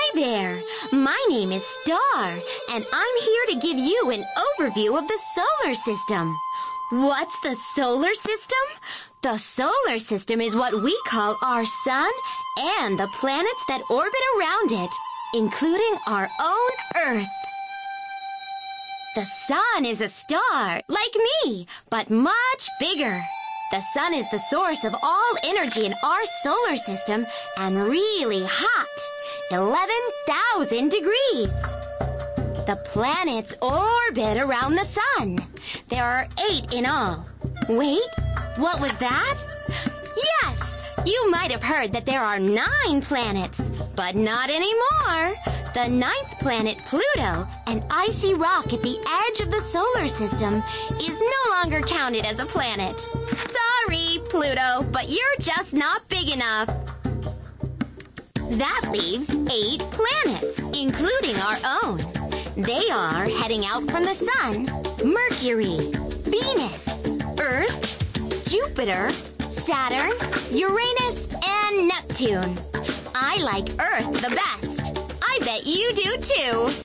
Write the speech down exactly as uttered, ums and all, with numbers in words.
Hi there! My name is Star, and I'm here to give you an overview of the solar system. What's the solar system? The solar system is what we call our sun and the planets that orbit around it, including our own Earth. The sun is a star, like me, but much bigger. The sun is the source of all energy in our solar system and really hot, eleven thousand degrees. The planets orbit around the sun. There are eight in all. Wait, what was that? Yes, you might have heard that there are nine planets, but not anymore. The ninth planet, Pluto, an icy rock at the edge of the solar system, is no longer counted as a planet. Sorry, Pluto, but you're just not big enough. That leaves eight planets, including our own. They are, heading out from the sun, Mercury, Venus, Earth, Jupiter, Saturn, Uranus, and Neptune. I like Earth the best. I bet you do too.